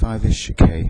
5-ish K.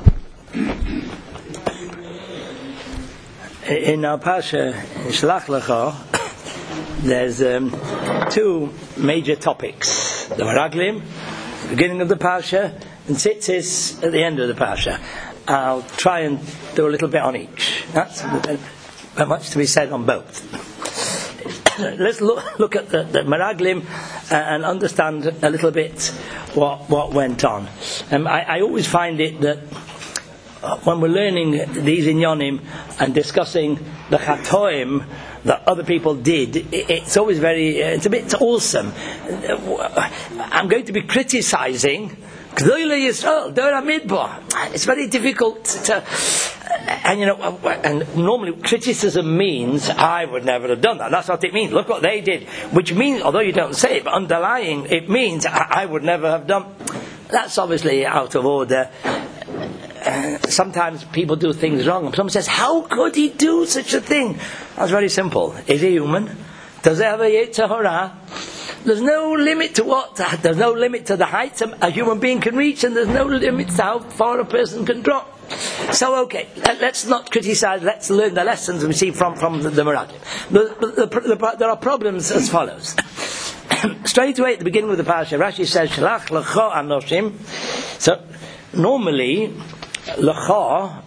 In our Pasha, Shlach Lecha, there's two major topics. The Meraglim, the beginning of the Pasha, and Tzitzis at the end of the Pasha. I'll try and do a little bit on each. That's much to be said on both. Let's look at the Meraglim and understand a little bit what went on. I always find it that when we're learning these inyonim and discussing the chatoim that other people did, it's always it's a bit awesome. I'm going to be criticizing G'dolei Yisrael, Dor HaMidbar. It's very difficult to, and normally criticism means I would never have done that. That's what it means. Look what they did, which means, although you don't say it, but underlying it means I would never have done. That's obviously out of order. Sometimes people do things wrong, and someone says, "How could he do such a thing?" That's very simple. Is he human? Does he have a Yetzer Hara? There's no limit to there's no limit to the heights a human being can reach, and there's no limit to how far a person can drop. So, okay, let's not criticize. Let's learn the lessons we see from the Meraglim. There are problems as follows. Straight away at the beginning of the parasha, Rashi says, "Shlach lecha anoshim." So normally, lecha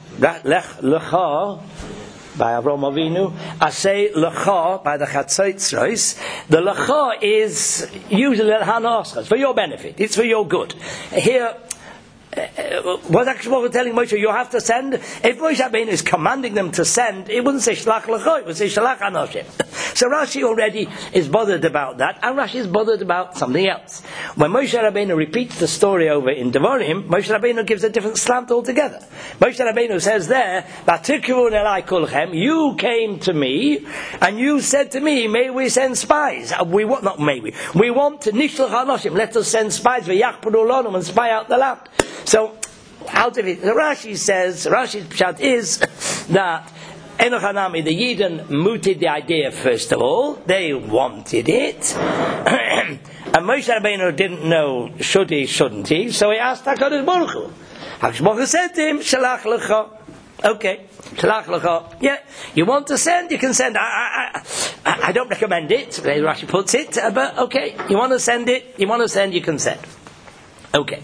by Avraham Avinu, I say lecha by the Chatzaitzros. The lecha is usually l'hanoschas, for your benefit. It's for your good. Here, what actually telling Moshe, you have to send. If Moshe Rabbeinu is commanding them to send, it wouldn't say shlach lecha, it would say shlach anoshim. So Rashi already is bothered about that, and Rashi is bothered about something else. When Moshe Rabbeinu repeats the story over in Devarim, Moshe Rabbeinu gives a different slant altogether. Moshe Rabbeinu says there, "Vatikvun elai kulchem," you came to me and you said to me, "May we send spies?" We want not maybe. We want to nishlach anoshim. Let us send spies v'yachpuru lanu and spy out the land. So, out of it, Rashi's pshat is that Enoch Hanami, the Yidden, mooted the idea first of all. They wanted it. And Moshe Rabbeinu didn't know, should he, shouldn't he? So he asked HaKadosh Baruch Hu. HaKadosh Baruch Hu said to him, Shalach lecha. Okay, Shalach lecha. Yeah, you want to send, you can send. I don't recommend it, the way Rashi puts it, but okay, you want to send it, you can send. Okay.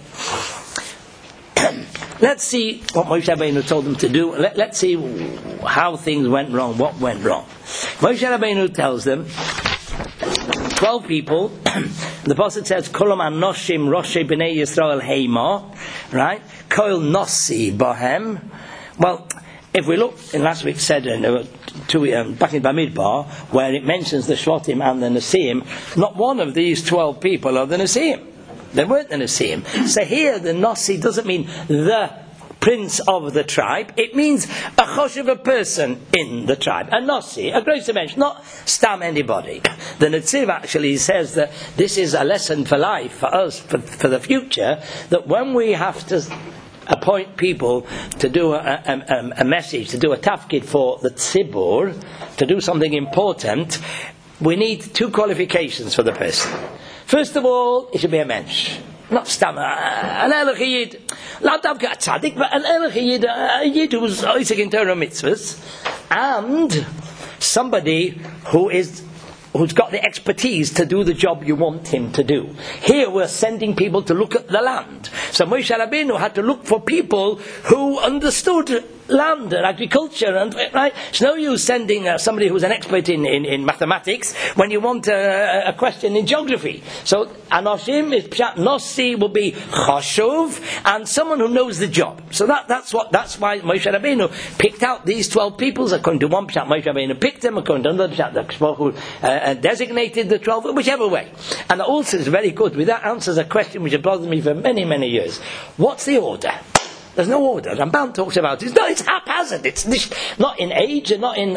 Let's see what Moshe Rabbeinu told them to do. Let's see how things went wrong, what went wrong. Moshe Rabbeinu tells them, 12 people, the Pasuk says, Kolam anoshim roshei b'nei Yisrael heima, right? Koil nosi bohem. Well, if we look, in last week's Seder, back in Bamidbar, where it mentions the Shvatim and the Nesiim, not one of these 12 people are the Nesiim. They weren't the Nesiim. So here the Nasi doesn't mean the prince of the tribe. It means a choshev, a person in the tribe. A Nasi, a great dimension, not stam anybody. The Netziv actually says that this is a lesson for life, for us, for the future, that when we have to appoint people to do a message, to do a tafkid for the tzibur, to do something important, we need two qualifications for the person. First of all, it should be a mensch. Not stam, an ehrlich yid. Not a tzaddik, but an ehrlich yid, a yid who's oisig in Torah mitzvahs, and somebody who's got the expertise to do the job you want him to do. Here we're sending people to look at the land. So Moshe Rabbeinu had to look for people who understood land and agriculture, and right. It's no use sending somebody who's an expert in mathematics when you want a question in geography. So anoshim is pshat, nosi will be chashuv, and someone who knows the job. So that's why Moshe Rabbeinu picked out these 12 people. According to one pshat, Moshe Rabbeinu picked them. According to another pshat, the who designated the 12, whichever way. And also is very good. With that answers a question which has bothered me for many, many years. What's the order? There's no order. Ramban talks about it. No, it's haphazard. It's not in age, and not in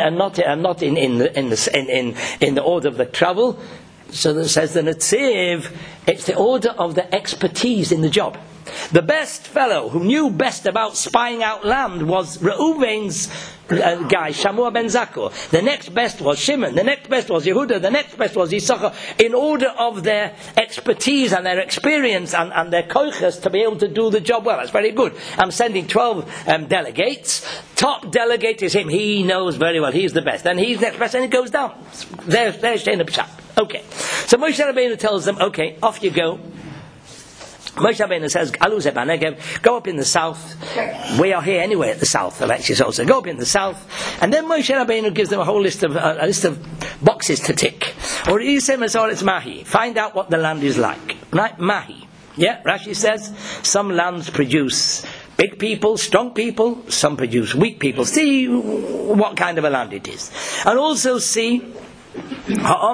the order of the travel. So that says the Netziv, it's the order of the expertise in the job. The best fellow who knew best about spying out land was Reuven's guy, Shamua ben Zakur. The next best was Shimon. The next best was Yehuda. The next best was Yisachar. In order of their expertise and their experience and their koiches to be able to do the job well. That's very good. I'm sending 12 delegates. Top delegate is him. He knows very well. He's the best. And he's next best, and it goes down. There's Shana Pshat. Okay. So Moshe Rabbeinu tells them, okay, off you go. Moshe Rabbeinu says, Aluze Banegev, go up in the south. We are here anyway at the south of Eretz Yisrael, so go up in the south. And then Moshe Rabbeinu gives them a whole list of boxes to tick. Or it's Mahi. Find out what the land is like. Right? Mahi. Yeah, Rashi says, some lands produce big people, strong people, some produce weak people. See what kind of a land it is. And also see, are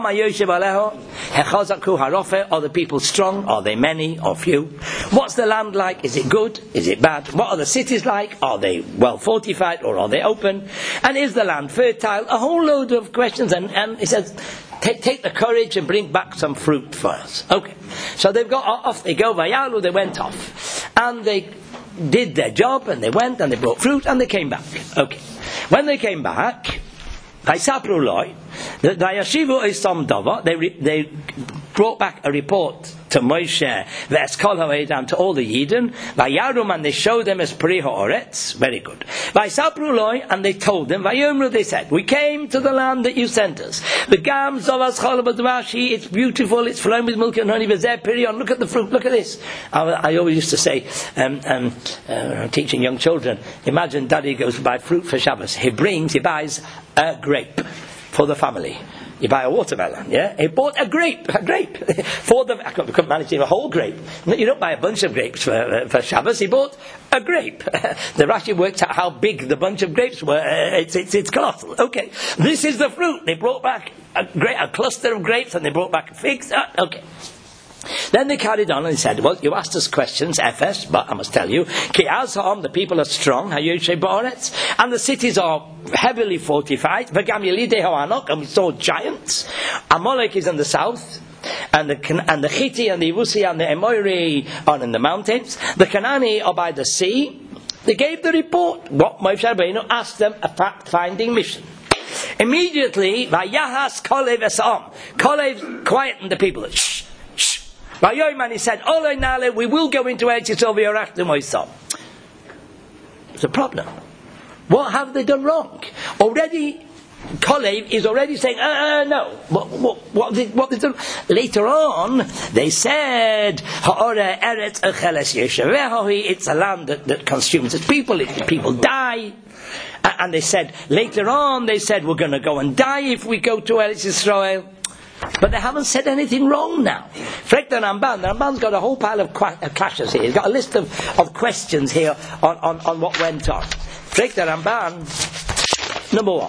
the people strong? Are they many or few? What's the land like? Is it good? Is it bad? What are the cities like? Are they well fortified or are they open? And is the land fertile? A whole load of questions. And it says, take the courage and bring back some fruit for us. Okay. So they've got off. They go vayalu. They went off, and they did their job, and they went and they brought fruit and they came back. Okay. When they came back, they brought back a report to Moshe, V'eskol ha'edam, to all the Yidden, Vayarum, and they showed them as Pri ha'oretz, very good. V'sapru loi, and they told them, Vayomru, they said, we came to the land that you sent us. The gam zovas chol b'dvashi, it's beautiful, it's flowing with milk and honey, v'zeh pirion, look at the fruit, look at this. I always used to say, teaching young children, imagine Daddy goes to buy fruit for Shabbos. He buys a grape for the family. You buy a watermelon, yeah? He bought a grape for the. I couldn't manage to have a whole grape. You don't buy a bunch of grapes for Shabbos. He bought a grape. The Rashi worked out how big the bunch of grapes were. It's colossal. Okay, this is the fruit. They brought back a cluster of grapes, and they brought back figs. Okay. Then they carried on and they said, well, you asked us questions, Ephes, but I must tell you, Ki Azham, the people are strong, and the cities are heavily fortified, and we saw giants. Amalek is in the south, and the Chiti and the Yevusi and the Emoiri are in the mountains. The Canaani are by the sea. They gave the report, what Moshe Rabbeinu asked them, a fact-finding mission. Immediately, Vayahas Kolev Esam. Kolev quietened the people. Shh. And he said, we will go into Eretz Yisrael. It's a problem. What have they done wrong? Already, Kolev is already saying, no. What they done? Later on, they said, it's a land that consumes its people. People die. And they said, later on, we're going to go and die if we go to Eretz Yisrael. But they haven't said anything wrong now. Frek the Ramban's got a whole pile of clashes here. He's got a list of questions here on what went on. Frek the Ramban, number one.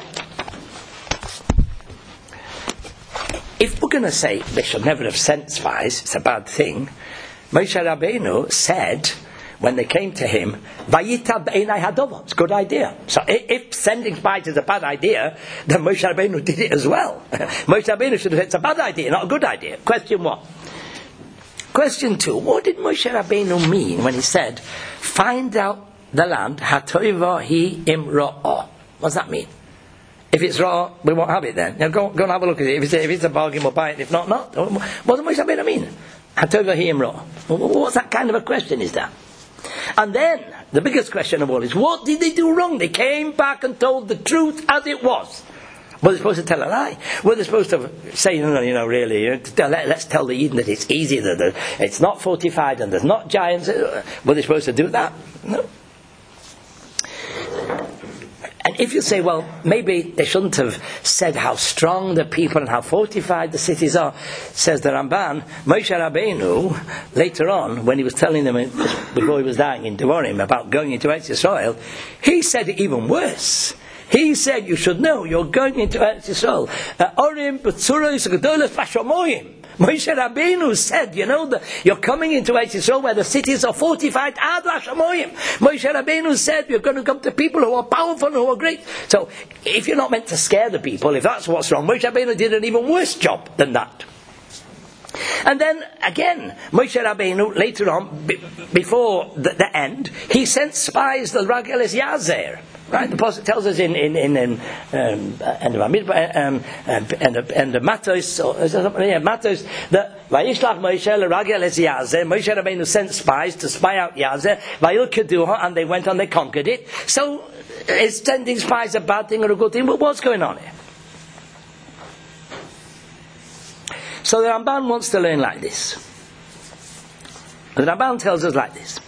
If we're going to say they should never have sent spies, it's a bad thing. Moshe Rabbeinu said, when they came to him, Vayita b'einai hadova. It's a good idea. So if sending spies is a bad idea, then Moshe Rabbeinu did it as well. Moshe Rabbeinu should have said it's a bad idea, not a good idea. Question 1. Question 2. What did Moshe Rabbeinu mean when he said, find out the land, hatoiva hi imro'ah? What does that mean? If it's raw, we won't have it then. Now go and have a look at it. If it's a bargain, we'll buy it. If not, not. What does Moshe Rabbeinu mean? Hatoiva hi imro'ah. What's that kind of a question is that? And then, the biggest question of all is, what did they do wrong? They came back and told the truth as it was. Were they supposed to tell a lie? Were they supposed to say, really, let's tell the Eden that it's easy, that it's not fortified and there's not giants? Were they supposed to do that? No. And if you say, well, maybe they shouldn't have said how strong the people and how fortified the cities are, says the Ramban, Moshe Rabbeinu, later on, when he was telling them, before he was dying in Devarim, about going into Eretz Yisrael, he said it even worse. He said, you should know, you're going into Eretz Yisrael. Orim b'tzuros gedolos v'shamoyim. Moshe Rabbeinu said, you're coming into Eretz Yisrael where the cities are fortified ad l'shamoyim. Moshe Rabbeinu said, you're going to come to people who are powerful and who are great. So, if you're not meant to scare the people, if that's what's wrong, Moshe Rabbeinu did an even worse job than that. And then again, Moshe Rabbeinu later on, before the end, he sent spies to Rageles Yazer. Right, the Prophet tells us in the Matos, that Vayishlach Moshe Rageles Yazer. Moshe Rabbeinu sent spies to spy out Yazer. Vayil Keduha, and they went on, they conquered it. So, is sending spies a bad thing or a good thing? But what's going on here? So the Ramban wants to learn like this. The Ramban tells us like this.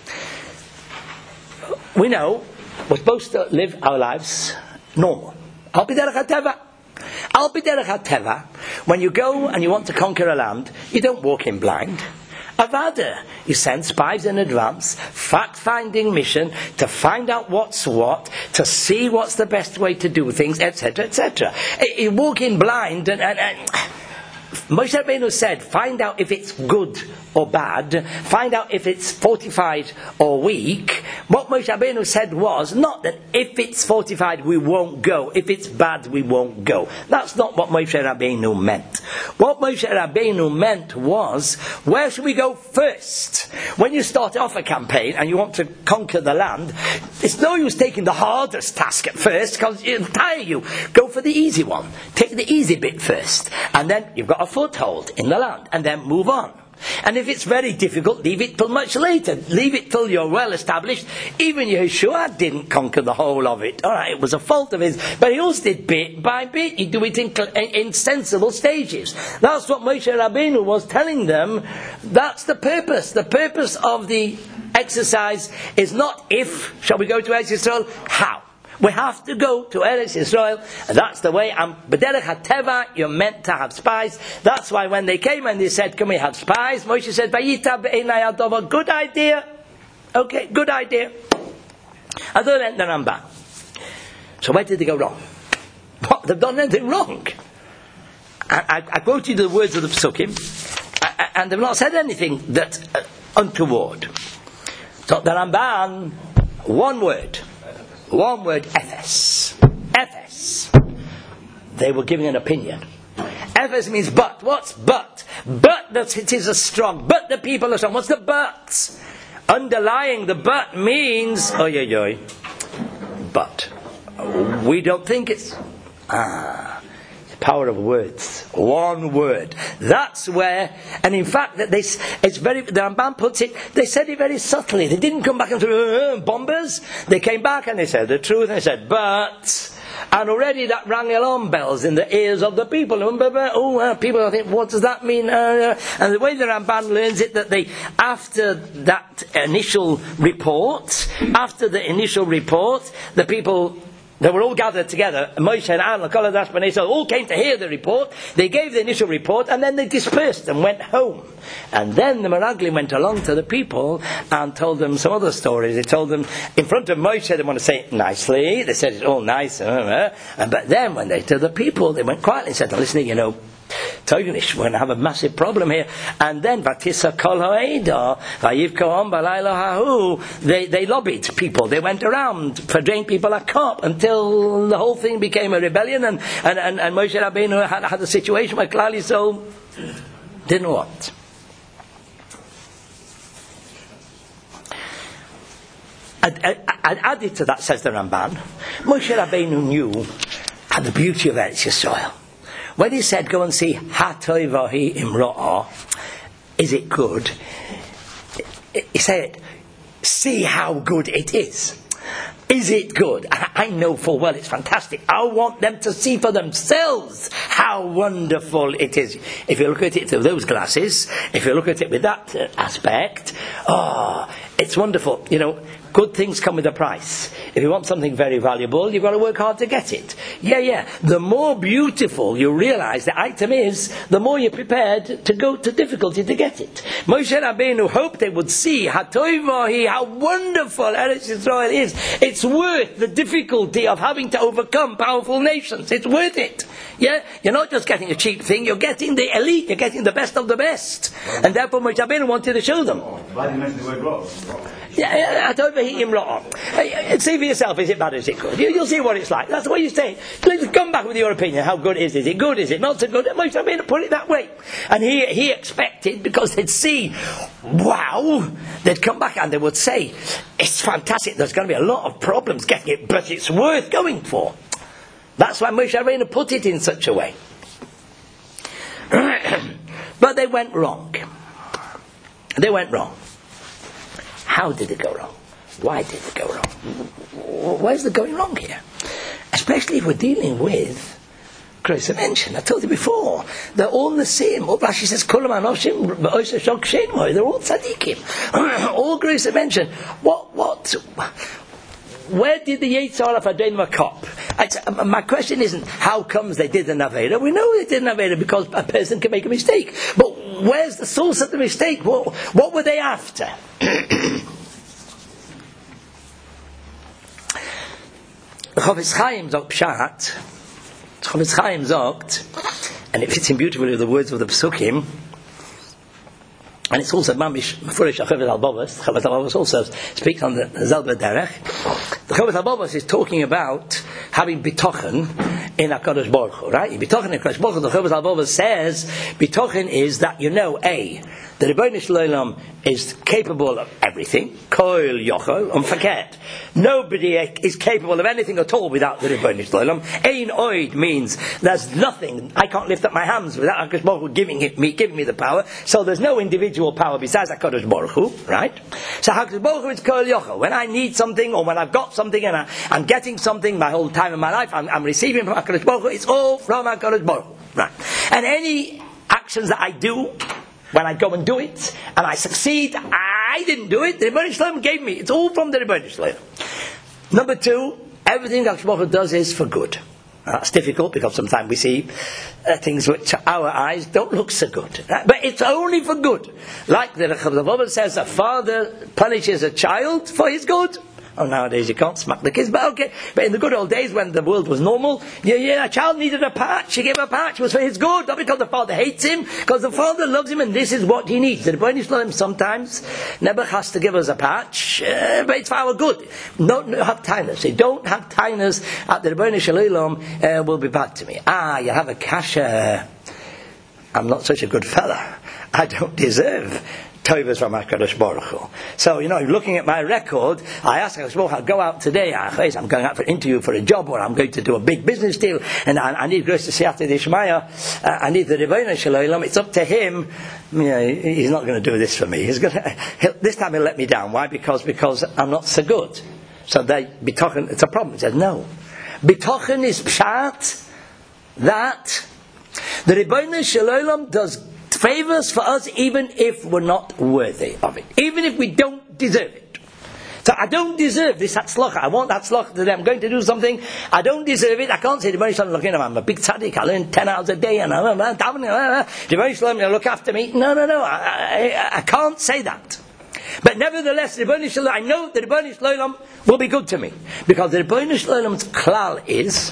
We know we're supposed to live our lives normal. Al pi derech hateva. Al pi derech hateva. When you go and you want to conquer a land, you don't walk in blind. Avada, you send spies in advance, fact-finding mission, to find out what's what, to see what's the best way to do things, etc., etc. You walk in blind and Moshe Rabbeinu said, find out if it's good or bad, find out if it's fortified or weak. What Moshe Rabbeinu said was not that if it's fortified we won't go, if it's bad we won't go. That's not what Moshe Rabbeinu meant. What Moshe Rabbeinu meant was, where should we go first? When you start off a campaign and you want to conquer the land, it's no use taking the hardest task at first, because it'll tire you. Go for the easy one. Take the easy bit first, and then you've got a foothold in the land, and then move on. And if it's very difficult, leave it till much later. Leave it till you're well established. Even Yeshua didn't conquer the whole of it. Alright, it was a fault of his, but he also did bit by bit. You do it in sensible stages. That's what Moshe Rabbeinu was telling them. That's the purpose. The purpose of the exercise is not if, shall we go to Eretz Yisrael? How? We have to go to Eretz Yisrael, and that's the way. B'derech hateva, you're meant to have spies. That's why when they came and they said, "Can we have spies?" Moshe said, "Vayita be'enai adova." Good idea. Okay, good idea. I don't know the Ramban. So where did they go wrong? What? They've done anything wrong. I quote you the words of the Psukim, and they've not said anything that untoward. So the Ramban, one word, Ephes. Ephes. They were giving an opinion. Ephes means but. What's but? But that it is a strong. But the people are strong. What's the but? Underlying the but means, but. We don't think it's... the power of words. One word. That's where, and in fact, the Ramban puts it, they said it very subtly. They didn't come back and say, bombers. They came back and they said the truth, and they said, but. And already that rang alarm bells in the ears of the people. People think, what does that mean? And the way the Ramban learns it, that after that initial report, the people, they were all gathered together. Moshe and Aaron, Kolash, and Esau all came to hear the report. They gave the initial report, and then they dispersed and went home. And then the Meraglim went along to the people and told them some other stories. They told them in front of Moshe, they want to say it nicely. They said it's all nice. But then when they told the people, they went quietly and said, listen, Toganish, we're going to have a massive problem here. And then Vatisa Kol Ha'eda, Vayivkohom Balayla Hahu, they lobbied people. They went around for drain people a cop until the whole thing became a rebellion, and Moshe Rabbeinu had a situation where Klal Yisrael didn't want. Added to that, says the Ramban, Moshe Rabbeinu knew the beauty of Eretz Yisrael. When he said, go and see Hatoi Vahi Imro'ah, is it good? He said, see how good it is. Is it good? I know full well it's fantastic. I want them to see for themselves how wonderful it is. If you look at it through those glasses, if you look at it with that aspect, it's wonderful. Good things come with a price. If you want something very valuable, you've got to work hard to get it. Yeah. The more beautiful you realize the item is, the more you're prepared to go to difficulty to get it. Moshe Rabbeinu hoped they would see how wonderful Eretz Yisrael is. It's worth the difficulty of having to overcome powerful nations. It's worth it. Yeah? You're not just getting a cheap thing, you're getting the elite, you're getting the best of the best. And therefore Moshe Rabbeinu wanted to show them. Why did you mention the word rock? It's even for yourself, is it bad or is it good? You'll see what it's like. That's what you say. Please come back with your opinion. How good is it? Is it good? Is it not so good? Moshe Rabbeinu put it that way. And he expected, because they'd see, wow, they'd come back and they would say, it's fantastic, there's going to be a lot of problems getting it, but it's worth going for. That's why Moshe Rabbeinu put it in such a way. But they went wrong. They went wrong. How did it go wrong? Why did it go wrong? Where's the going wrong here? Especially if we're dealing with Grace mentioned. I told you before, they're all the same. Rashi says, they're all tzaddikim. All Grace mentioned. Where did the Yetzer Hara Fadein Makop? My question isn't how comes they did an Aveda. We know they did an Aveda because a person can make a mistake. But where's the source of the mistake? What were they after? The Chofetz Chaim sagt Pshat. Chofetz Chaim sagt, and it fits in beautifully with the words of the Psukim, and it's also Mamish Mefurish Chofetz Halbavos. Chofetz Halbavos also speaks on the Zelba Derech. The Chofetz Halbavos is talking about having bitochen in HaKadosh Baruch Hu, right? Bitochen in HaKadosh Baruch Hu, the Chofetz Halbavos says bitochen is that the Rebbeinu Shalom is capable of everything. Koil Yochel, forget. Nobody is capable of anything at all without the Rebbeinu Shalom. Ein Oid means there's nothing. I can't lift up my hands without HaKadosh Baruch Hu giving me the power. So there's no individual power besides HaKadosh Baruch Hu, right? So HaKadosh Baruch Hu is Koil Yochel. When I need something, or when I've got something and I'm getting something my whole time in my life, I'm receiving from HaKadosh Baruch Hu, it's all from HaKadosh Baruch Hu, right? And any actions that I do, when I go and do it, and I succeed, I didn't do it, the Rebbeinu Shalom gave me. It's all from the Rebbeinu Shalom. Number two, everything that HaKadosh Baruch Hu does is for good. That's difficult because sometimes we see things which our eyes don't look so good. But it's only for good. Like the Rebbe says, a father punishes a child for his good. Oh, nowadays you can't smack the kids, but okay. But in the good old days when the world was normal, a child needed a patch. He gave a patch. It was for his good, not because the father hates him, because the father loves him and this is what he needs. The Rebbeinu Shalom sometimes never has to give us a patch, but it's for our good. Don't have tinus. They don't have tinus at the Rebbeinu Shalom will be bad to me. You have a kasha. I'm not such a good fella. I don't deserve Tovas from HaKadosh Baruch Hu. So, looking at my record, I ask HaKadosh Baruch Hu, I'll go out today, I'm going out for an interview for a job, or I'm going to do a big business deal, and I need grace to Siyata Dishmaya, I need the Rebbeinu Shalom. It's up to him. He's not going to do this for me. This time he'll let me down. Why? Because I'm not so good. So bitochen, it's a problem. He says, no. Bitochen is pshat that the Rebbeinu Shalom does favors for us even if we're not worthy of it, even if we don't deserve it. So I don't deserve this hatzlacha. I want hatzlacha today. I'm going to do something. I don't deserve it. I can't say, Rebbeinu Shalom, look, I'm a big tzaddik. I learn 10 hours a day, and Rebbeinu Shalom, look after me. No. I can't say that. But nevertheless, Rebbeinu Shalom, I know that Rebbeinu Shalom will be good to me, because the Rebbeinu Shalom's klal is,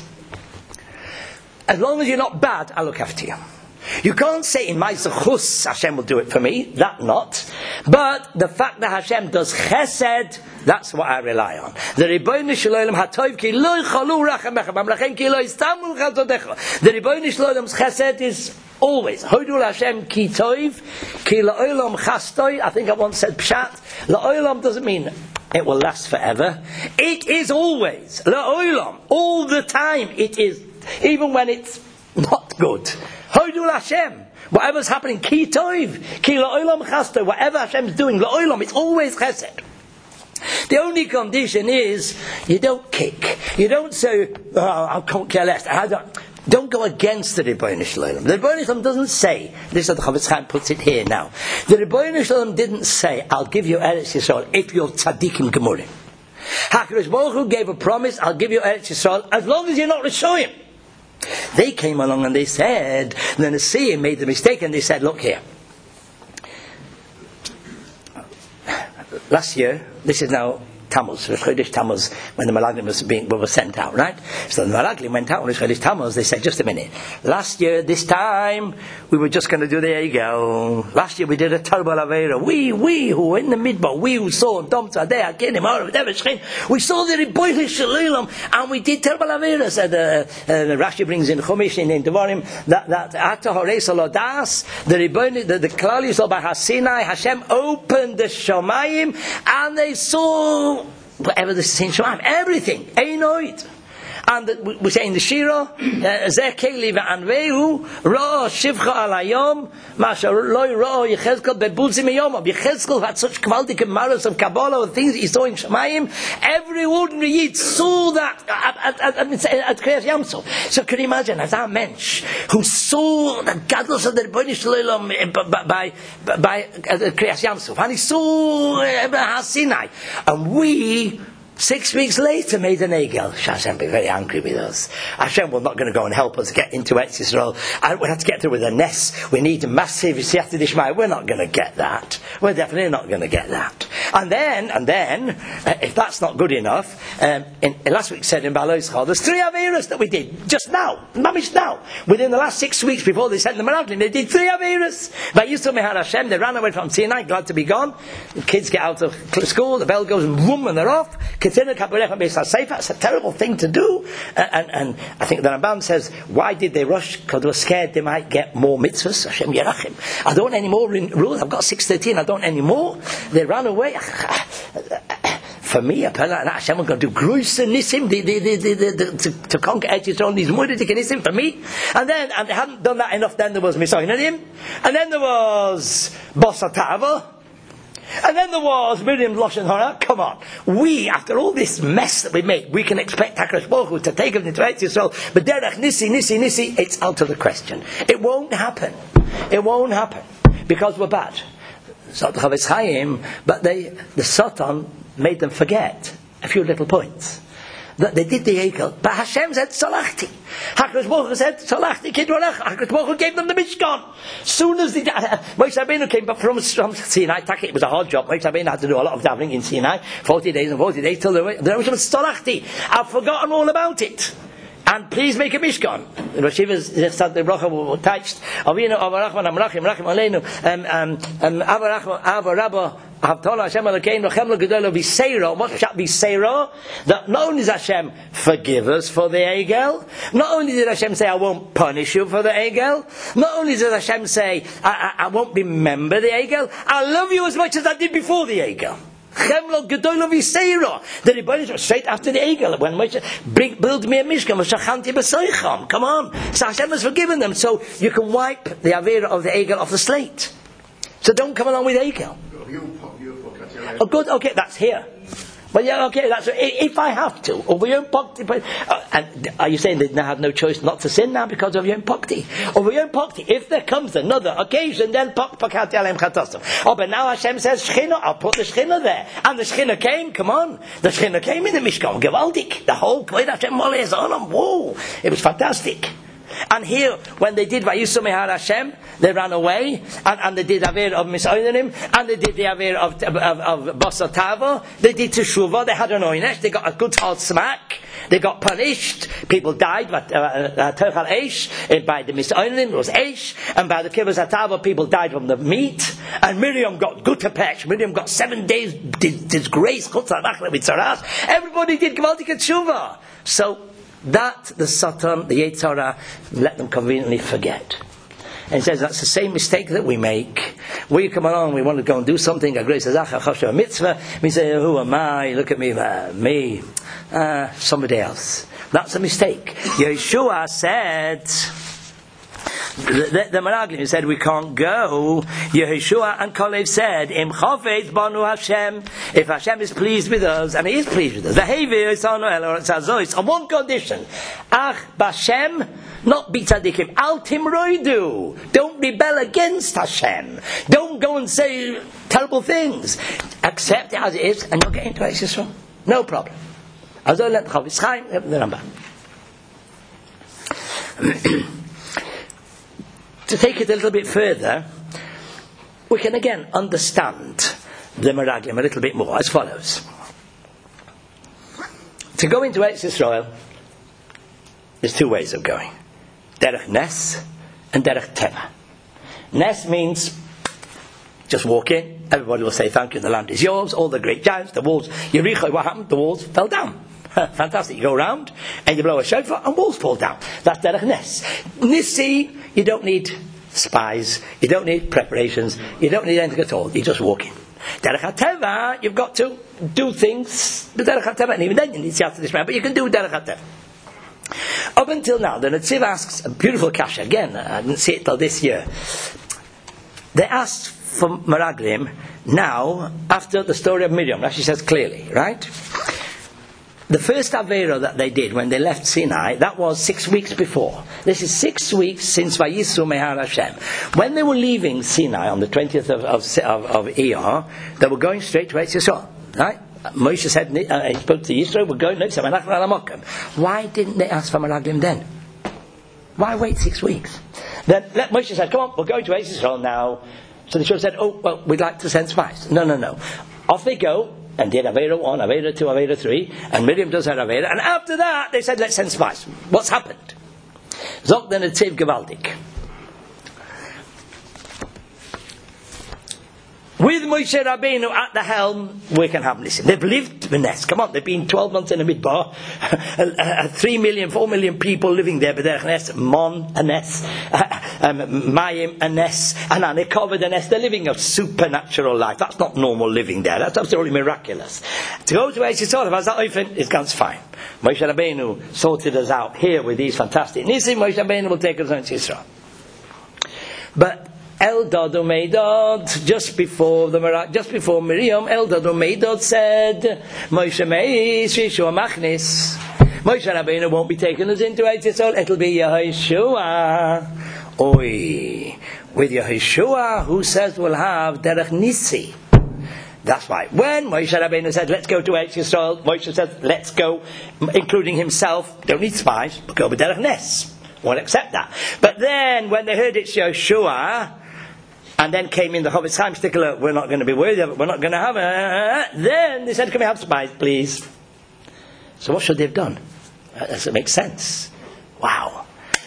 as long as you're not bad, I'll look after you. You can't say in my zechus Hashem will do it for me, that not. But the fact that Hashem does chesed, that's what I rely on. The Rebbeinu Shalom hatov ki lo chalu rachamecha mamlachem ki lo istamu chazodecha. The Rebbeinu Shalom's chesed is always Hodul Hashem ki tov ki la'olam chastoi. I think I once said pshat. La'olam doesn't mean it will last forever. It is always la'olam, all the time. It is, even when it's not good. Hodul Hashem. Whatever's happening, ki tov, ki la'olam chasto. Whatever Hashem's doing, la'olam, it's always chesed. The only condition is you don't kick. You don't say, I can't care less. Don't go against the Rebbeinu Shalom. The Rebbeinu Shalom doesn't say, this is how the Chofetz Chaim puts it here now. The Rebbeinu Shalom didn't say, I'll give you Eretz Yisrael if you're tzaddikim gemurim. HaKadosh Baruch Hu gave a promise, I'll give you Eretz Yisrael as long as you're not Rishoyim. They came along and they said, the Nesiim made the mistake and they said, look here. Last year, this is now Tammuz, Rosh Chodesh Tammuz, when the Meraglim were sent out, right? So the Meraglim went out on Rosh Chodesh Tammuz. They said, just a minute. Last year, this time, we were just going to do the Egel. Last year we did a terrible Avera. We who were in the Midbar, we who saw Dom Tzadeh, Akenim, Arav, Deveshchin, we saw the Riboyle Shalilam, and we did terrible Avera. Said Rashi brings in Chumash in Devarim that Ata Horeis Alodas, the Riboyle, the Klal Yisrael by Hasinai, Hashem opened the Shomayim, and they saw whatever the sin Shomayim, everything, Einoid. And we say in the Shira, Zeh Keli ve'anvehu, Ra Shivcha alayom, Masha loy Ra Yechezkel bebulzim yomam. Yechezkel had such kvaldik maros of Kabbalah, the things he saw in Shemayim. Every ordinary Yid saw that at Kriyas Yamsov. So can you imagine, as that mensch who saw the gadlus of the Rebbeinu Shalom by Kriyas Yamsov, and he saw Hasinai, and we 6 weeks later made an Egel. Hashem be very angry with us. Hashem was not going to go and help us get into Eretz Yisrael. We have to get through with a Ness. We need a massive Siyata Dishmai. We're not going to get that. We're definitely not going to get that. And then, if that's not good enough, in last week said in Baloischa, there's 3 Averas that we did just now, mamish now. Within the last 6 weeks before they sent the Meraglim, they did 3 Averas. By Yisrael Mehar Hashem, they ran away from Sinai, glad to be gone. The kids get out of school, the bell goes and boom, and they're off. It's a terrible thing to do, and I think the Rambam says, why did they rush? Because they were scared they might get more mitzvahs. Hashem Yerachim. I don't want any more rules. I've got 613. I don't want any more. They ran away. For me, Hashem was going to do Gruis and Nisim to conquer Eretz Yisrael. These Mudidik and Nisim for me, and they hadn't done that enough. Then there was Misoinadim, and then there was Bosar Tava. And then there was Miriam Lashon Hara. Come on, we, after all this mess that we made, we can expect HaKadosh Baruch Hu to take us into Eretz Yisrael. But Derech Nisi, it's out of the question. It won't happen. It won't happen because we're bad. So the Chavetz Chaim, but the Satan made them forget a few little points. That they did the Egel, but Hashem said Salachti. HaKadosh Baruch Hu said Salachti Kidrolech. HaKadosh Baruch Hu gave them the Mishkan. Soon as Moshe Rabbeinu came back from Sinai, it was a hard job. Moshe Rabbeinu had to do a lot of davening in Sinai, 40 days till the Rosh Salachti. I've forgotten all about it. And please make a Mishkan. The Rosh Yeshivas said the bracha were touched. Avinu Avarachman Amrachim Rachim Aleinu Avarachman Avarabba. What shall be Seirah? That not only does Hashem forgive us for the Egel, not only did Hashem say I won't punish you for the Egel, not only did Hashem say I won't remember the Egel, I love you as much as I did before the Egel. The Rebbeinu straight after the Egel, when Moshe build me a Mishkan, come on. So Hashem has forgiven them, so you can wipe the Avera of the Egel off the slate. So don't come along with Egel. Oh, good. Okay, that's here. But yeah, okay, that's if I have to. Over Yom Pakti. And are you saying they have no choice not to sin now because of Yom Pakti? Over Yom Pakti, if there comes another occasion, then Pakati Alem Chatasim. Oh, but now Hashem says Shechina. I'll put the Shechina there, and the Shechina came. Come on, the Shechina came in the Mishkan. Gewaldik. The whole Kvod Hashem Moleh is on them. Whoa, it was fantastic. And here, when they did Vayisum Mehar Hashem, they ran away, and they did Aver of Misoinanim, and they did the Aver of Basar Tava, they did Teshuvah, they had an Oynesh, they got a good hard smack, they got punished, people died, Terchal Eish, by the Misoinanim, it was Eish, and by the Kibbutz Hatava, people died from the meat, and Miriam got Gutapesh, Miriam got 7 days disgrace, everybody did Gvaldik Teshuvah. So, that the Satan, the Yetzer Hara, let them conveniently forget. And he says that's the same mistake that we make. We come along, we want to go and do something. A grace a mitzvah. We say, "Who am I? Look at me, somebody else." That's a mistake. Yeshua said. The Meraglim said we can't go. Yehoshua and Kalev said, "Im chafetz banu Hashem." If Hashem is pleased with us, and He is pleased with us, the Hevi Yisanu Elo Tzazois on one condition: Ach Bashem, not be tzaddikim. Al timroidu. Don't rebel against Hashem. Don't go and say terrible things. Accept it as it is, and you'll get into Eretz Yisrael. No problem. Azol let Chavetz Chaim the Rambam. To take it a little bit further, we can again understand the Meraglim a little bit more as follows. To go into Eretz Yisrael, there's two ways of going. Derech Nes and Derech Teva. Nes means just walk in, everybody will say thank you, the land is yours, all the great giants, the walls, Yericho, what happened? The walls fell down. Fantastic, you go around and you blow a shofar and walls fall down. That's Derech Nes. Nissi, you don't need spies, you don't need preparations, you don't need anything at all, you just walk in. Derech HaTeva, you've got to do things with Derech HaTeva, and even then you need Siyata Dishmaya, but you can do Derech HaTeva. Up until now, the Netziv asks a beautiful kasha. Again, I didn't see it till this year. They asked for Meraglim now, after the story of Miriam. Rashi says clearly, right? The first Aveira that they did when they left Sinai, that was 6 weeks before. This is 6 weeks since Vayisru Mehar Hashem. When they were leaving Sinai on the 20th of Iyar, they were going straight to Eretz Yisrael, right? Moshe said, he spoke to Yisro, we're going next time. Why didn't they ask for Meraglim then? Why wait 6 weeks? Then Moshe said, come on, we're going to Eretz Yisrael now. So they should have said, oh, well, we'd like to send spies. No. Off they go, and did Aveira 1, Aveira 2, Aveira 3, and Miriam does her Aveira, and after that, they said, let's send spies. What's happened? Zok the Netziv Gewaldik. With Moshe Rabbeinu at the helm, we can have Nissim. They've lived the Nes. Come on, they've been 12 months in the Midbar. 3 million, 4 million people living there. B'derech Nes, Mon, a Nes, Mayim, a Nes, and Anikovid, a Nes. They're living a supernatural life. That's not normal living there. That's absolutely miraculous. To go to Eretz Yisrael, as that open, it's gone fine. Moshe Rabbeinu sorted us out here with these fantastic Nissim. Moshe Rabbeinu will take us to Yisrael. But Eldad Umeidad, just before Miriam, Eldad Umeidad said, Moshe Meis, Yeshua Machnis. Moshe Rabbeinu won't be taking us into Eretz Yisrael, it'll be Yehoshua. Oi, with Yehoshua, who says we'll have Derech Nissi. That's right. When Moshe Rabbeinu said, let's go to Eretz Yisrael, Moshe said, let's go, including himself, don't need spies, but go with Derech Nes. Won't accept that. But then, when they heard it's Yehoshua, and then came in the Chavetz Chaim stickler, we're not going to be worthy of it, we're not going to have it. Then they said, can we have spies, please? So what should they have done? Does it make sense? Wow.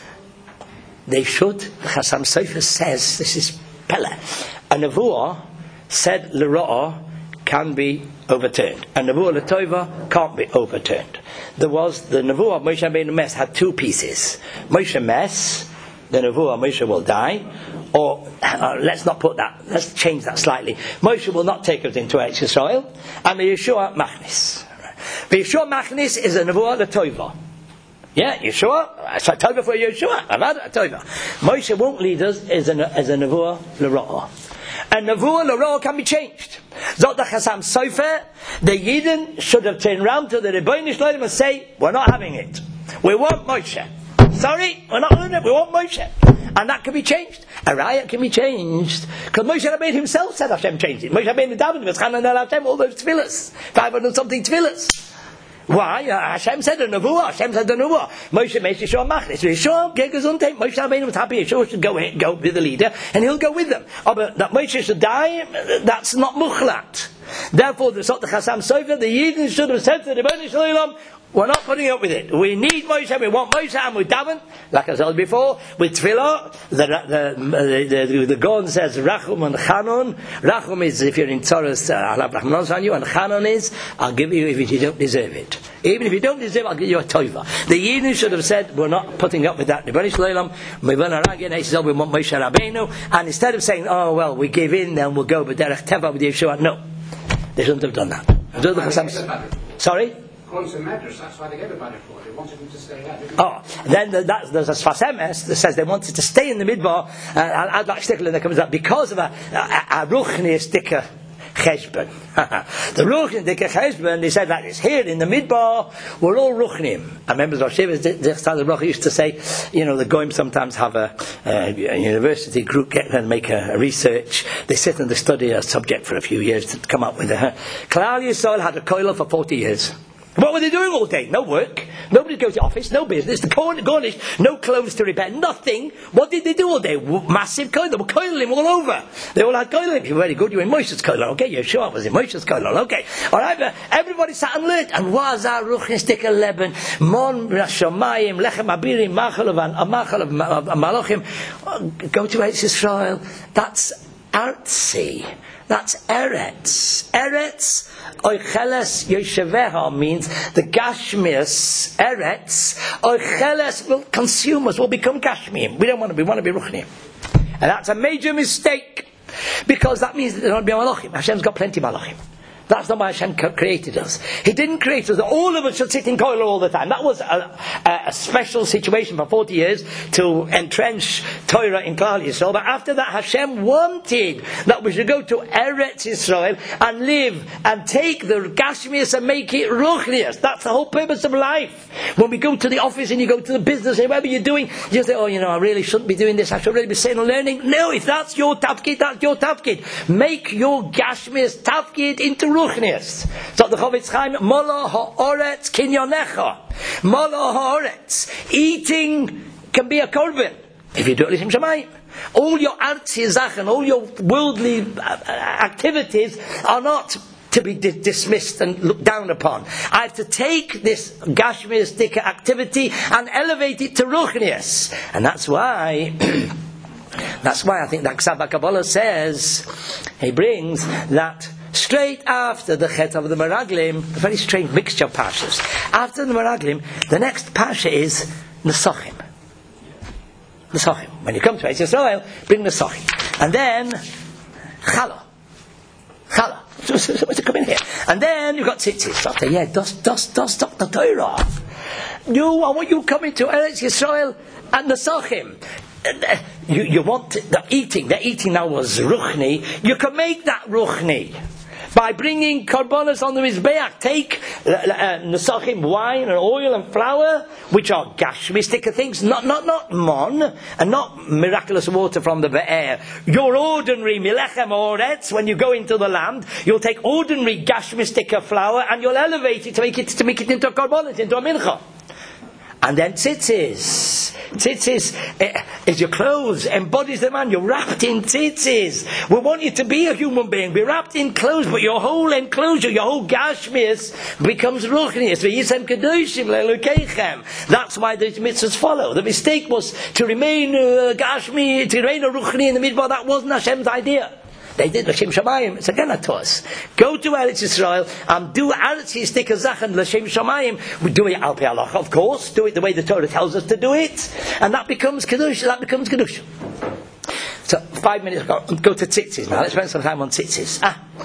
They should, the Chassam Sofer says, this is Pella, a Nevuah said L'Ra'ah can be overturned. A Nevuah L'Tova can't be overturned. There was, the Nevuah of Moshe Rabbeinu Mes had two pieces. Moshe Mes, the Nevuah Moshe will die, or let's not put that, let's change that slightly. Moshe will not take us into Eretz Yisrael, and Yeshua Machnis. Yeshua Machnis is a Nevuah L'Tova. Yeah, Yeshua, it's a Tova for Yeshua, a Tova. Moshe won't lead us as a Nevuah L'Ra'ah. And Nevuah L'Ra'ah can be changed. Zot the Chassam Sofer, the Yidden should have turned round to the Rebbeinu Shloim and say, we're not having it. We want Moshe. Sorry, we're not doing it, we want Moshe. And that can be changed. A riot can be changed. Because Moshe Rabbeinu himself said Hashem changed it. Moshe Rabbeinu David was Chanan el Hashem, all those tefillahs. 500 something tefillahs. Why? Hashem said a Nevuah. Hashem said a Nevuah. Moshe makes Yeshua Machnis. Yeshua, get gesundheit. Moshe Rabbeinu was happy. Yeshua should go with the leader, and he'll go with them. Oh, but that Moshe should die, that's not muchlat. Therefore, the Chassam Sofer, the Yidden should have said to the Rebbeinu Shalom, we're not putting up with it. We need Moshe. We want Moshe, and we daven, like I said before, with tefillah. The Gaon says Rachum and Chanon. Rachum is if you're in Tzoros, I'll have Rachmanos on you, and Chanon is I'll give you if you don't deserve it. Even if you don't deserve it, I'll give you a tova. The Yidden should have said, we're not putting up with that. The Rebbeinu Shalom, we want Moshe Rabbeinu, and instead of saying, oh well, we give in, then we'll go with Derech Teva with Yeshua. No, they shouldn't have done that. Sorry. That's why they gave a banner for it. They wanted them to stay there. Oh, then there's a Sfas Emes that says they wanted to stay in the Midbar. I'd like Stickler that comes up because of a Ruchni sticker Cheshbon. The Ruchni sticker Cheshbon, they said like this: here in the Midbar, we're all Ruchnim. I remember Rosh Hashanah used to say, you know, the Goyim sometimes have a university group get and make a research. They sit and they study a subject for a few years to come up with it. Klal Yisrael had a koilel for 40 years. What were they doing all day? No work. Nobody goes to the office, no business. The Gornish, no clothes to repair, nothing. What did they do all day? Massive koilel. They were koilelim all over. They all had koilelim. You were very good. You were in Moshe's koilel. Okay, yeah, sure, I was in Moshe's koilel. Okay, all right. But everybody sat and learned. And was our ruchnistik leben mon rashamayim lechem abirim machalav and machalav malachim. Go to Eretz Yisrael. That's artsy. That's Eretz. Eretz, oicheles yosheveha means the Gashmias, Eretz, oicheles will consume us, will become Gashmiim. We don't want to be, we want to be Ruchniim. And that's a major mistake, because that means that there won't be Malachim. Hashem's got plenty of Malachim. That's not why Hashem created us. He didn't create us that all of us should sit in koilel all the time. That was a special situation for 40 years to entrench Torah in Klal Yisrael. But after that, Hashem wanted that we should go to Eretz Yisrael and live and take the Gashmias and make it Ruchnias. That's the whole purpose of life. When we go to the office and you go to the business and whatever you're doing, you say, I really shouldn't be doing this. I should really be sitting and learning. No, if that's your tafkid, that's your tafkid. Make your Gashmias tafkid into Ruchnias. So the Chofetz Chaim, Mola ha'oretz kinyonecha. Mola ha'oretz. Eating can be a korban if you do it l'shem shamayim. All your artsy zachen, all your worldly activities are not to be dismissed and looked down upon. I have to take this Gashmias activity and elevate it to Ruchnias. And that's why I think that Ksab HaKabbalah says, he brings that straight after the Chet of the Meraglim, a very strange mixture of pashas. After the Meraglim, the next pasha is Nesachim. Nesachim. When you come to Eretz Yisrael, bring Nesachim. And then Chala. What's it come in here? And then you've got tzitzis. Does the Torah. I want you coming to Eretz Yisrael and Nesachim. You want the eating now was Ruchni. You can make that Ruchni by bringing korbanos on the Mizbeach. Take Nesachim, wine and oil and flour, which are Gashmistic things, not mon, and not miraculous water from the Be'er. Your ordinary Milechem Oretz, when you go into the land, you'll take ordinary Gashmistic flour and you'll elevate it to make it into a korbanos, into a mincha. And then tzitzis. Tzitzis is your clothes, embodies the man. You're wrapped in tzitzis. We want you to be a human being, be wrapped in clothes, but your whole enclosure, your whole gashmias becomes ruchnias. That's why the mitzvahs follow. The mistake was to remain gashmi, to remain a ruchni in the midbar. That wasn't Hashem's idea. They did l'shem shamayim. It's again to us. Go to Eretz Yisrael and do artsy stick a zachan l'shem shamayim. We do it al pi halacha, of course. Do it the way the Torah tells us to do it, and that becomes kedusha. So 5 minutes ago, go to tzitzis now. Let's spend some time on tzitzis.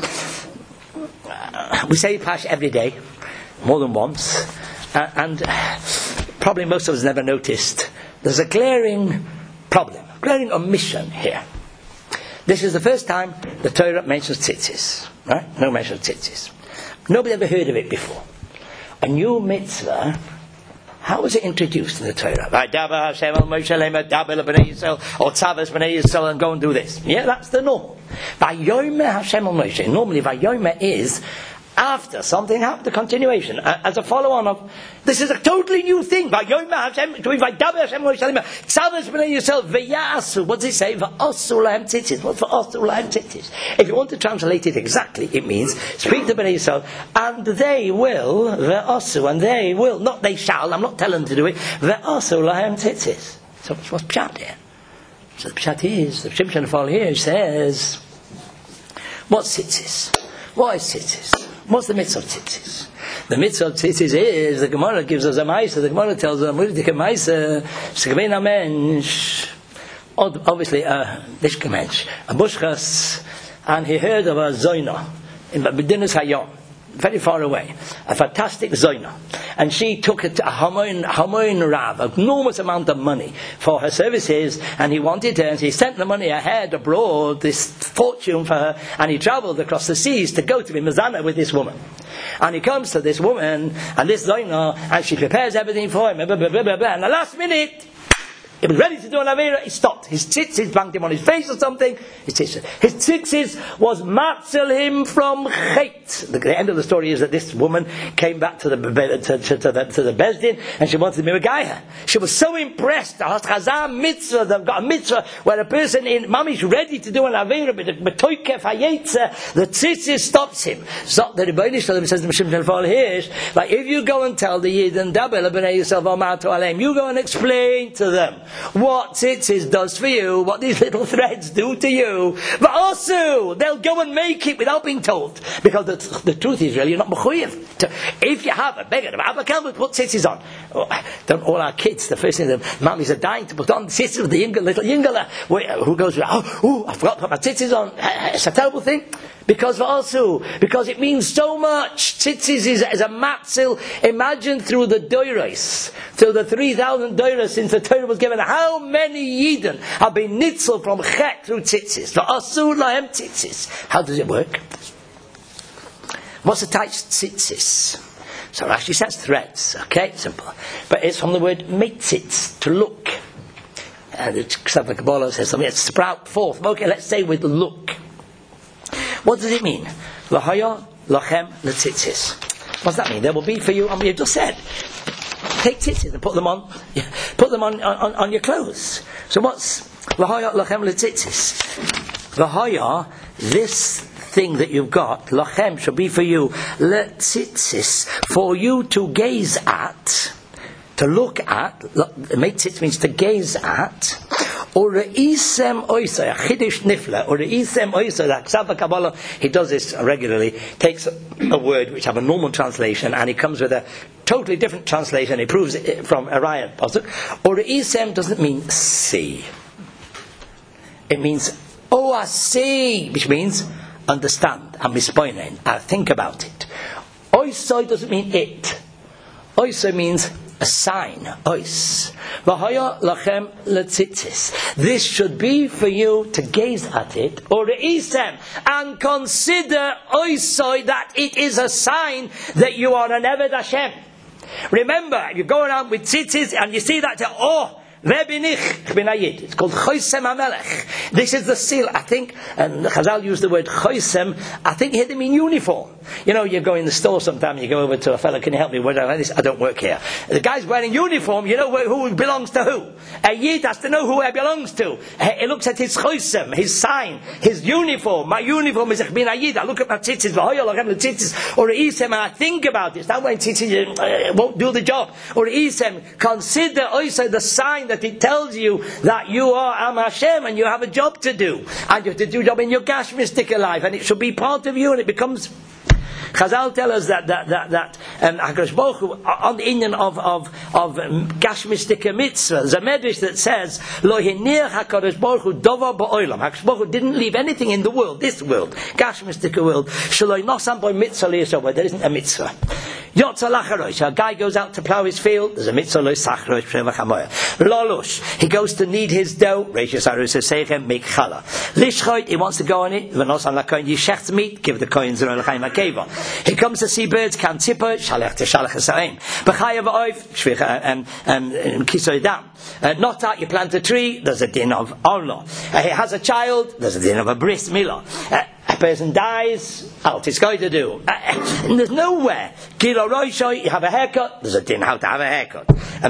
We say Pash every day, more than once, and probably most of us never noticed. There's a glaring problem, glaring omission here. This is the first time the Torah mentions tzitzis. Right? No mention of tzitzis. Nobody ever heard of it before. A new mitzvah, how was it introduced in the Torah? Vaydaber Hashem al Moshe daber l'bnei Yisrael, or tzavos bnei Yisrael, and go and do this. Yeah, that's the norm. Vayomer Hashem al Moshe. Normally Vayomer is after something happened, the continuation, as a follow-on of, this is a totally new thing. What does it say? What's for tzitzis? If you want to translate it exactly, it means, speak to Bnei Yisrael, and they will, and they will, not they shall, I'm not telling them to do it, tzitzis. So what's pshat here? So the pshat is, the Shimshon Fall here says, what's tzitzis? Why is tzitzis? What's the mitzvah of tzitzis? The mitzvah of tzitzis is, the Gemara gives us a ma'isa. The Gemara tells us, obviously a nishkemensh, a bushchas, and he heard of a zoina in B'dinas Hayom, very far away, a fantastic zoina, and she took a Hamoin Rav, an enormous amount of money for her services, and he wanted her, and he sent the money ahead abroad, this fortune for her, and he travelled across the seas to go to be Mizana with this woman. And he comes to this woman, and this zoina, and she prepares everything for him, and the last minute, he was ready to do an avera, he stopped. what? His tzitzis banged him on his face or something. His tzitzis was matzel him from chet. The end of the story is that this woman came back to the Bezdin and she wanted to be a guy. She was so impressed. The Chazal mitzvah, they've got a mitzvah where a person in mamish ready to do an avera, but the tzitzis stops him. So the Rebbeinu Shalom says to Mishim Shalfal here, like if you go and tell the Yid and Dabel b'nei Yisrael v'amatu aleim, you go and explain to them what tzitzis does for you, what these little threads do to you. But also, they'll go and make it without being told, because the truth is really you're not mechuyev. If you have a beggar, put tzitzis on. Don't all our kids, the first thing the mummies are dying to put on tzitzis with the little yingala, who goes, I forgot to put my tzitzis on. It's a terrible thing. Because it means so much. Tzitzis is a matzil. Imagine through the doiros, through the 3,000 doiros since the Torah was given, how many Yidden have been nitzel from chet through tzitzis. V'asur lahem tzitzis. How does it work? What's attached to tzitzis? So Rashi says threads. Okay, simple. But it's from the word mitzitz, to look. And the Kabbalah says something, sprout forth. Okay, let's say with look. What does it mean? Lahaya, lachem, letzitzis. What does that mean? There will be for you, you just said, take tzitzis and put them on your clothes. So what's lahaya, lachem, letzitzis? Lahaya, this thing that you've got, lachem, should be for you, letzitzis, for you to gaze at, to look at, metzitz means to gaze at, or re'isem oisai, a chidish nifla, or re'isem oisai, the Ksav Kabbalah, he does this regularly, takes a word which have a normal translation, and he comes with a totally different translation, he proves it from a Raya pasuk. Or re'isem doesn't mean see. It means, I see, which means understand, and mispoinen, I think about it. Oisai doesn't mean it. Oisai means a sign, ois. V'haya lachem letzitzis. This should be for you to gaze at it, or re'isem, and consider oisoi that it is a sign that you are an Eved Hashem. Remember, you go around with tzitzis and you see that, it's called Choisem HaMelech. This is the seal, I think, and Chazal used the word Choisem, I think here they mean uniform. You know, you go in the store sometime, you go over to a fellow, can you help me? I don't work here. The guy's wearing uniform, you know who belongs to who. A Yid has to know who he belongs to. He looks at his Choisem, his sign, his uniform. My uniform is Echbin Ayid. I look at my tzitzis, or Isem, and I think about it. That way tzitzis won't do the job. Or Isem, consider also the sign that it tells you that you are Am Hashem and you have a job to do, and you have to do a job in your Gash Mystica life, and it should be part of you, and it becomes. Chazal tell us that HaKadosh Baruch Hu, on the Indian of Gash Mystica mitzvah, there's a medrash that says Lo hinir HaKadosh Baruch Hu davar ba'olam. HaKadosh Baruch Hu didn't leave anything in the world, this world, Gash Mystica world, Shaloi nosam by mitzvah liyasov, where there isn't a mitzvah. Yotza lacharosh, a guy goes out to plough his field, there's a mitzvah lo sachrosh prevachamoya. Lolush, he goes to knead his dough, Reishis Arus Seichem, make challah. Lishchoit, he wants to go on it, v'nosan lakoin yishecht meat, give the kohen zero l'chaim hakeva. He comes to see birds, kan tipper, shalech to shalach hasaim. B'chayav oif, shvich kisoy dam. Not out, you plant a tree, there's a din of Allah. He has a child, there's a din of a bris milah. A person dies, what is going to do? And there's nowhere. Kilo roishoy, you have a haircut, there's a din how to have a haircut.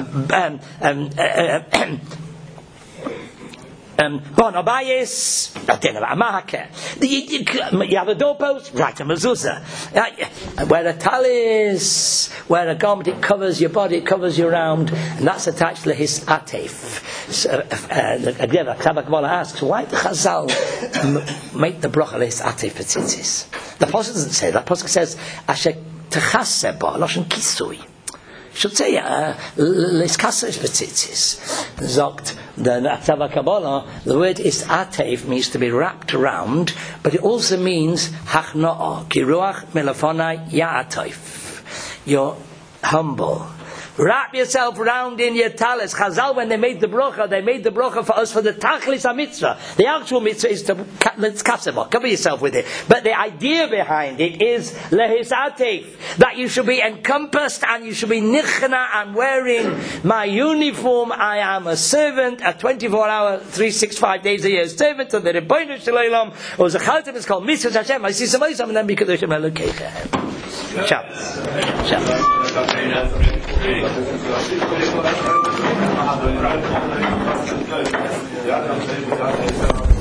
Bon Abayis, a din of a mahake. You have a doorpost, right, a mezuzah. Wear a talis, wear a garment, it covers your body, it covers you around, and that's attached to his atef. Again, Kabbalah asks, why did Chazal make the bracha his atef petzitzis? The Pasuk doesn't say that. The Pasuk says, Asher techaseh ba, loshen kisui. Should say leiskasesh betzitzis. Zogt the Ktava Kabbalah. The word is atef means to be wrapped around, but it also means hachnoah ki ruach melafonai ya'atef. You're humble. Wrap yourself round in your talis. Chazal, when they made the bracha for us for the tachlis mitzvah. The actual mitzvah is to cover yourself with it. But the idea behind it is lehisatef, that you should be encompassed and you should be nichna. I'm wearing my uniform. I am a servant, a 24-hour, 365 days a year servant of the Rebbeinu Shalom. Or the Chaltem is called Mitzvah Hashem. I see some ways, and then because Hashem Elokeichem. Ciao.